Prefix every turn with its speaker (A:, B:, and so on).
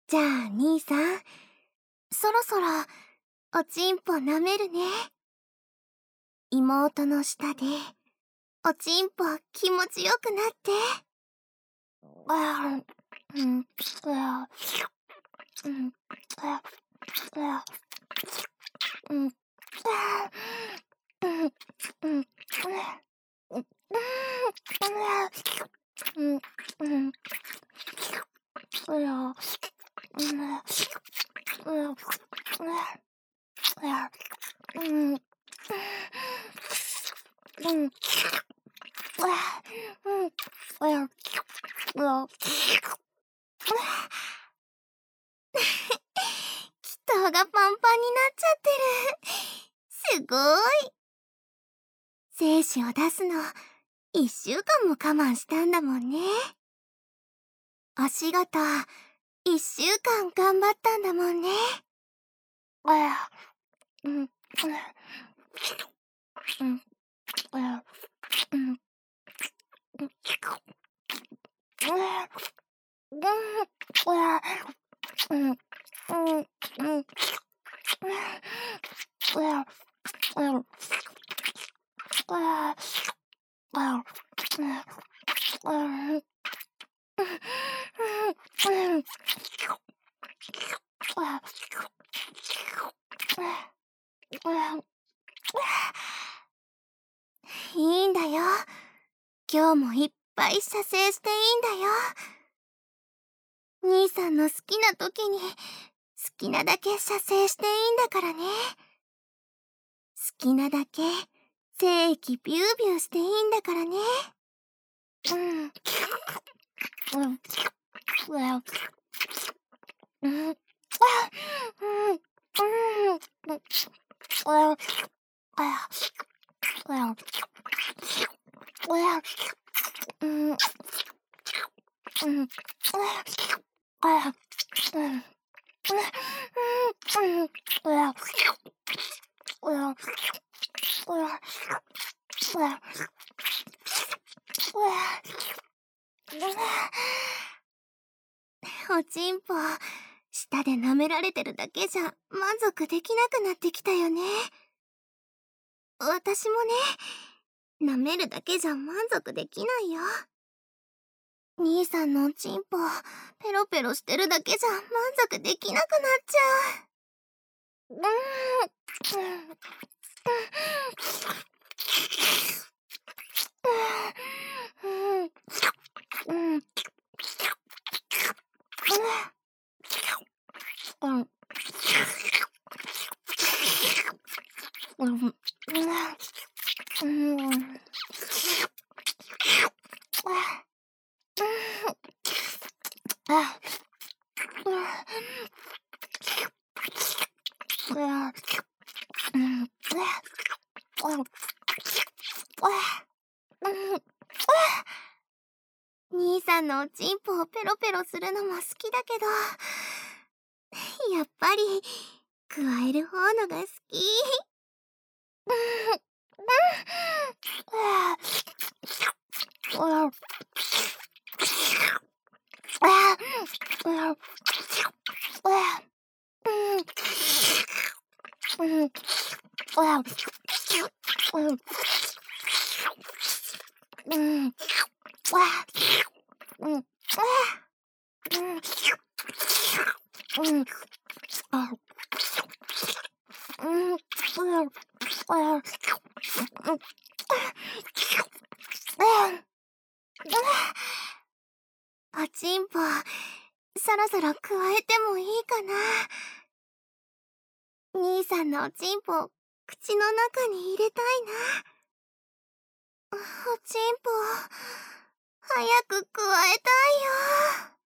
A: じゃあ兄さん、そろそろおちんぽ舐めるね。妹の下でおちんぽ気持ちよくなって。人がパンパンになっちゃってる。すごい。精子を出すの1週間も我慢したんだもんね。お仕事1週間頑張ったんだもんね。いいんだよ。今日もいっぱい射精していいんだよ。兄さんの好きな時に好きなだけ射精していいんだからね。好きなだけ精液ビュービューしていいんだからね。おちんぽ、舌で舐められてるだけじゃ満足できなくなってきたよね。私もね、舐めるだけじゃ満足できないよ。兄さんのおちんぽ、ペロペロしてるだけじゃ満足できなくなっちゃ兄さんのおちんぽをペロペロするのも好きだけど、やっぱり加える方のが好き。おちんぽ、そろそろ加えてもいいかな。兄さんのおちんぽ、口の中に入れたいな。おちんぽ、早く加えたいよ。